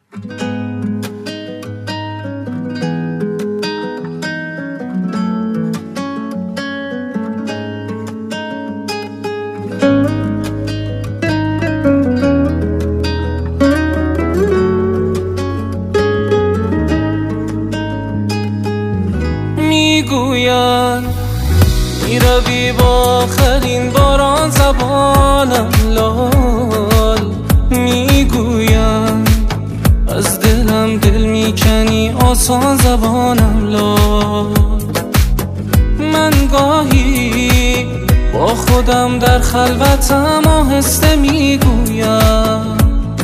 میگویم میروی با آخرین باران زبانم لال، میگویم از دلم دل میکنی آسان زبانم لال. من گاهی با خودم در خلوتم آهسته میگویم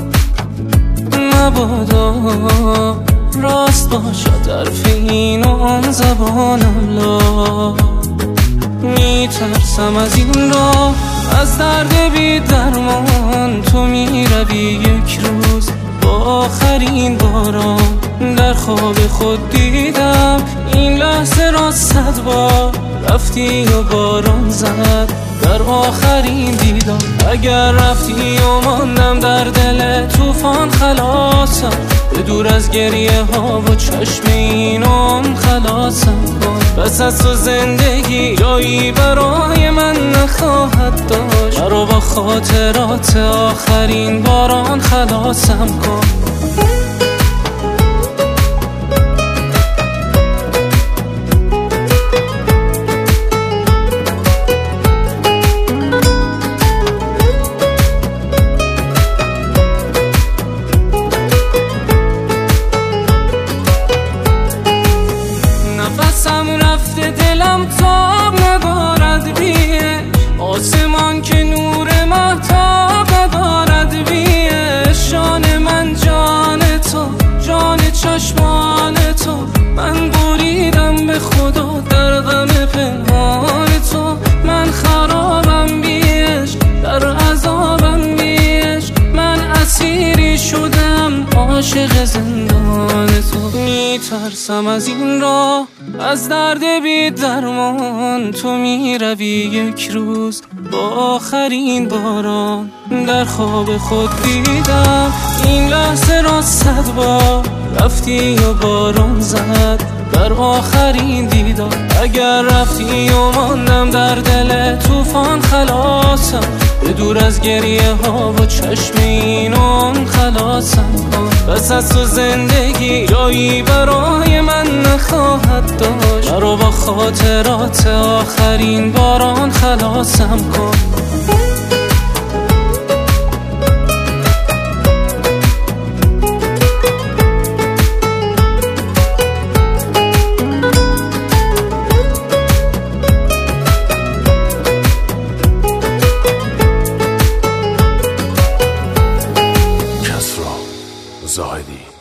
مبادا راست باشد حرف این و آن زبانم لا. میترسم از این راه، از درد بی درمان تو میروی یک روز با آخرین باران. در خواب خود دیدم این لحظه را 100 بار، رفتی و باران زد در آخرین دیدار. اگر رفتی و ماندم در دل طوفان خلاصم، به دور از گریه ها و چشم اینم خلاصم کن. بس از تو زندگی جایی برای من نخواهد داشت، مرا با خاطرات آخرین باران خلاصم کن. نفسم رفته دلم تاب ندارد بیه، آسمان که نور مهتاب ندارد بیه. شان من جان تو، جان چشمان تو، من بریدم به خدا در غم پنهان تو. من خرابم بیش در عذابم بیش، من اسیری شدم عاشق زندان تو. میترسم از این راه، از درد بی درمان تو میروی یک روز با آخرین باران. در خواب خود دیدم این لحظه را 100 بار، رفتی و باران زد در آخرین دیدار. اگر رفتی و ماندم در دل طوفان خلاصم، به دور از گریه ها و چشم اینم خلاصم کن. بس از تو زندگی جایی برای من نخواهد داشت، مرا با خاطرات آخرین باران خلاصم کن. زاهدی